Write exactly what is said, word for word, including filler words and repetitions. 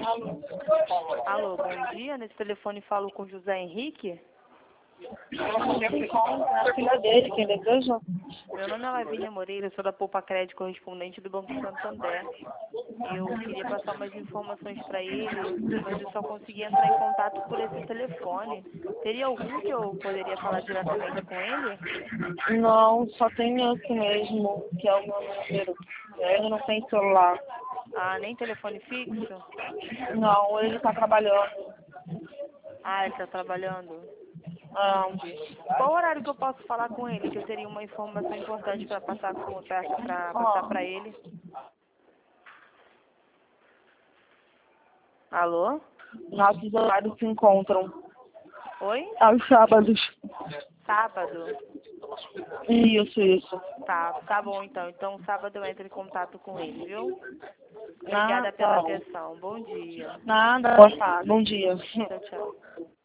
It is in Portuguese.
Alô, bom dia. Nesse telefone falo com José Henrique. A filha dele, quem deseja? Meu nome é Lavínia Moreira, eu sou da Poupa Crédito, correspondente do Banco Santander. Eu queria passar umas informações para ele, mas eu só consegui entrar em contato por esse telefone. Teria algum que eu poderia falar diretamente com ele? Não, só tem esse mesmo, que é o meu número. Ele não tem celular. Ah, nem telefone fixo? Não, ele está trabalhando. Ah, ele está trabalhando. Ah, Entendi. Qual horário que eu posso falar com ele? Que eu teria uma informação importante para passar para passar ó, para ele. Alô? nossos horários se encontram Oi? aos sábados. Sábado? Isso, isso. Tá, tá bom então. Então sábado eu entro em contato com ele, viu? Ah, Obrigada pela tá. atenção. Bom dia. Nada. Boa tarde. Bom dia. Tchau, tchau.